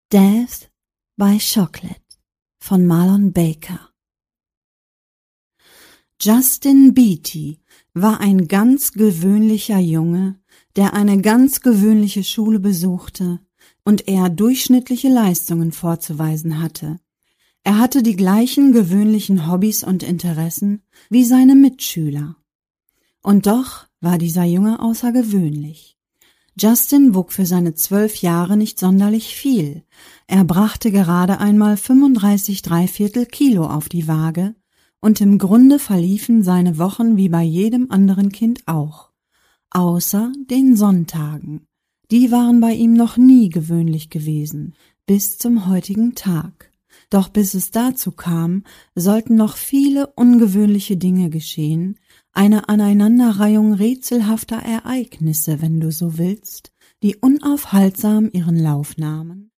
Death by Chocolate von Marlon Baker. Justin Beattie war ein ganz gewöhnlicher Junge, der eine ganz gewöhnliche Schule besuchte und eher durchschnittliche Leistungen vorzuweisen hatte. Er hatte die gleichen gewöhnlichen Hobbys und Interessen wie seine Mitschüler. Und doch war dieser Junge außergewöhnlich. Justin wog für seine 12 Jahre nicht sonderlich viel. Er brachte gerade einmal 35 3/4 Kilo auf die Waage und im Grunde verliefen seine Wochen wie bei jedem anderen Kind auch. Außer den Sonntagen. Die waren bei ihm noch nie gewöhnlich gewesen, bis zum heutigen Tag. Doch bis es dazu kam, sollten noch viele ungewöhnliche Dinge geschehen, eine Aneinanderreihung rätselhafter Ereignisse, wenn du so willst, die unaufhaltsam ihren Lauf nahmen.